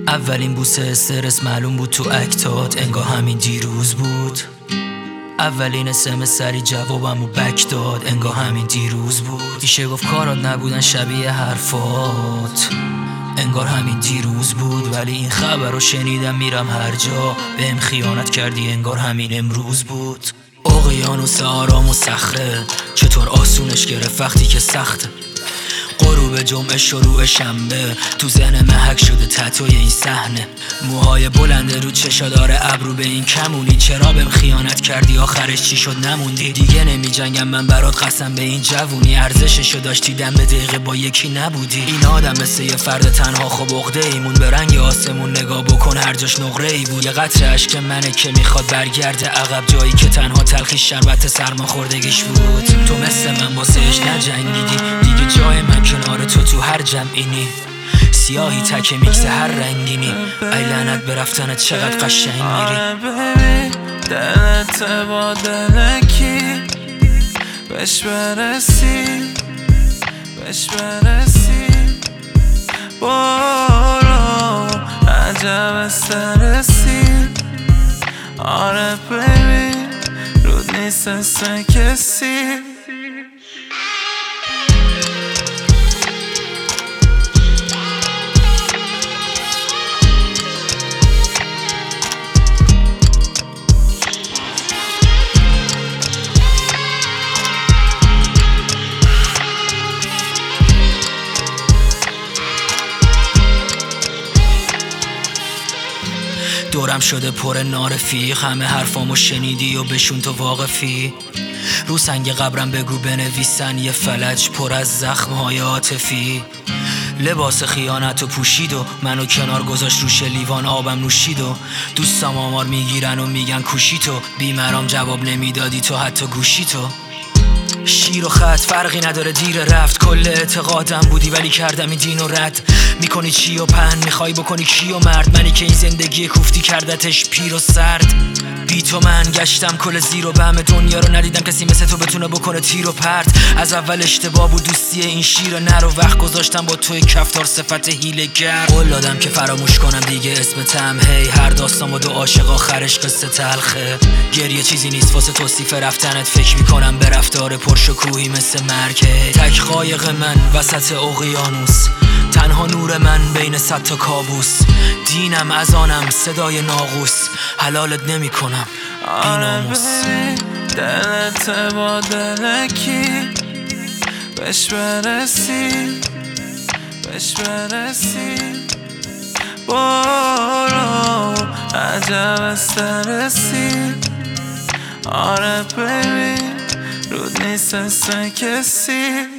اولین بوسه استرس معلوم بود تو اکتات، انگار همین دیروز بود. اولین اسم سری جوابمو بک داد، انگار همین دیروز بود. میشه گفت کارات نبودن شبیه حرفات، انگار همین دیروز بود. ولی این خبر رو شنیدم میرم هر جا، بهم خیانت کردی انگار همین امروز بود. اقیانوس آرام و صخره، چطور آسونش گرفت وقتی که سخته. غروب جمعه شروع شنبه، تو ذهن محک شده تتوی این صحنه. موهای بلنده رو چشادار ابرو، به این کمونی چرا بهم خیانت کردی؟ آخرش چی شد نموندی؟ دیگه نمی جنگم من برات، قسم به این جوونی ارزششو داشتی، دم به دقیقه با یکی نبودی. این آدم مثل یه فرد تنها، خب عقده ایمون به رنگ آسمون نگاه بکن، هر جاش نقره ای بود. یه قطره اشک منه که میخواد برگرده عقب، جایی که تنها تلخی شربت سرما خوردگیش بود. تو مثل من واسهش نجنگیدی، دیگه جای من کنار تو هر جمعینی. سیاهی تکه میکس هر رنگینی، ای لعنت به رفتنت چقدر قشنگ میری. ببین دلت با دل کی بهش برسی برو عجب استرسی. آره ببین رود نیست اسم کسی. دورم شده پر نارفیق، همه حرفامو شنیدی و بهشون تو واقفی. رو سنگ قبرم بگو بنویسن یه فلج پر از زخم‌های عاطفی. لباس خیانتو پوشید و منو کنار گذاشت، روش لیوان آبم نوشید و دوستام آمار میگیرن و میگن کوشی تو. بیمرام جواب نمیدادی تو حتی گوشی تو. شیر و خط فرقی نداره دیر رفت، کل اعتقادم بودی ولی کردم این دین و رد. میکنی چی و پهن میخوای بکنی کی و مرد، منی که این زندگی کوفتی کردتش پیر و سرد. بی تو من گشتم کل زیر و بم دنیا رو، ندیدم کسی مثل تو بتونه بکنه تیر و پرت. از اول اشتباه بود دوستی این شیر نر، و وقت گذاشتم با توی کفتار صفت هیله‌گر. قول دادم که فراموش کنم دیگه اسمتم، هی هر داستان با دو عاشق آخرش قصه تلخه. گریه چیزی نیست واسه توصیف رفتنت، فکر میکنم به رفتار پرشکوهی مثل مرگ. تک قایق من وسط اقیانوس، تنها نور من بین صد تا کابوس. دینم از آنم صدای ناقوس، حلالت نمی کنم بیناموس. دلت با دل کی بهش برسی برو عجب استرسی. آره ببین رود نیست اسم کسی.